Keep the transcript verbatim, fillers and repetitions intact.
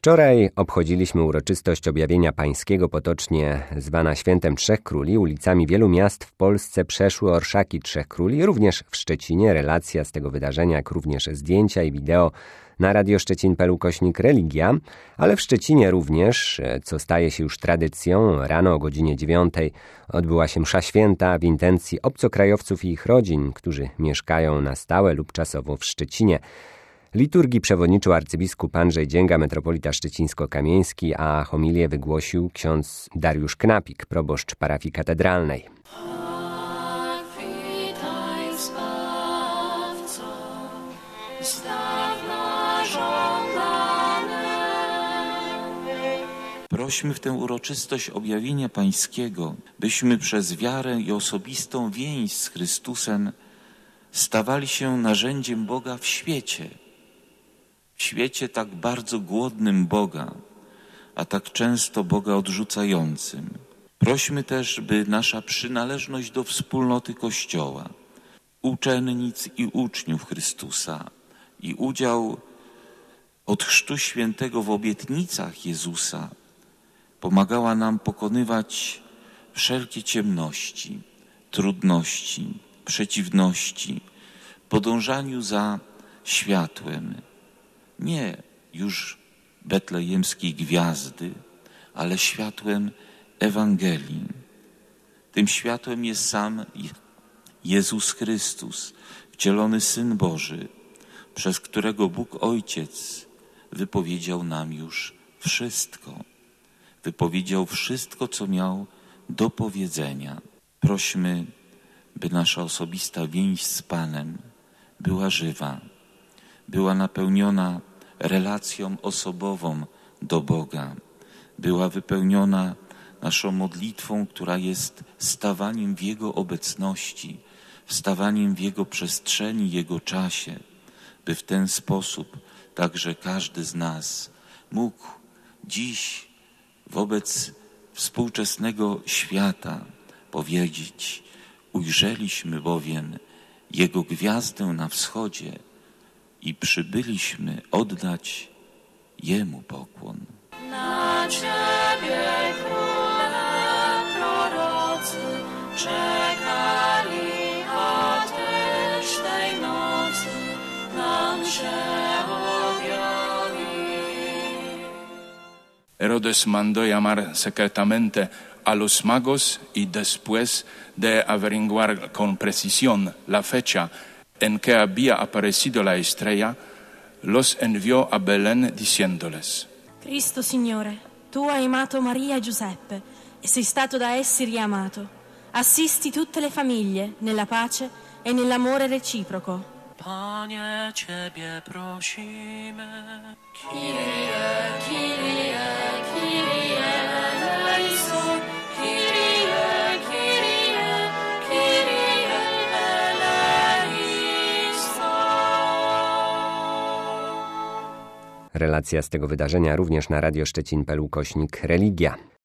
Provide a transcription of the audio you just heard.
Wczoraj obchodziliśmy uroczystość Objawienia Pańskiego, potocznie zwana Świętem Trzech Króli. Ulicami wielu miast w Polsce przeszły orszaki Trzech Króli, również w Szczecinie. Relacja z tego wydarzenia, jak również zdjęcia i wideo na radio szczecin kropka p l ukośnik religia, ale w Szczecinie również, co staje się już tradycją, rano o godzinie dziewiątej odbyła się msza święta w intencji obcokrajowców i ich rodzin, którzy mieszkają na stałe lub czasowo w Szczecinie. Liturgii przewodniczył arcybiskup Andrzej Dzięga, metropolita szczecińsko-kamieński, a homilię wygłosił ksiądz Dariusz Knapik, proboszcz parafii katedralnej. Prośmy w tę uroczystość objawienia Pańskiego, byśmy przez wiarę i osobistą więź z Chrystusem stawali się narzędziem Boga w świecie. W świecie tak bardzo głodnym Boga, a tak często Boga odrzucającym. Prośmy też, by nasza przynależność do wspólnoty Kościoła, uczennic i uczniów Chrystusa i udział od Chrztu Świętego w obietnicach Jezusa pomagała nam pokonywać wszelkie ciemności, trudności, przeciwności, podążaniu za światłem, nie już betlejemskiej gwiazdy, ale światłem Ewangelii. Tym światłem jest sam Jezus Chrystus, wcielony Syn Boży, przez którego Bóg Ojciec wypowiedział nam już wszystko. Wypowiedział wszystko, co miał do powiedzenia. Prośmy, by nasza osobista więź z Panem była żywa, była napełniona relacją osobową do Boga, była wypełniona naszą modlitwą, która jest stawaniem w Jego obecności, stawaniem w Jego przestrzeni, Jego czasie, by w ten sposób także każdy z nas mógł dziś wobec współczesnego świata powiedzieć: ujrzeliśmy bowiem Jego gwiazdę na wschodzie i przybyliśmy oddać Jemu pokłon. Na Ciebie, Króle, prorocy czekali, a Tyś tej nocy nam się objawi. Herodes mandó llamar secretamente a los magos y después de averiguar con precisión la fecha en que había aparecido la estrella, los envió a Belén diciéndoles: Cristo Signore, tu hai amato Maria e Giuseppe e sei stato da essi riamato. Assisti tutte le famiglie nella pace e nell'amore reciproco. Panie, Ciebie prosimy. Kyrie, Kyrie, Kyrie eleison, Kyrie, Kyrie, Kyrie eleison. Relacja z tego wydarzenia również na radio szczecin kropka p l ukośnik religia.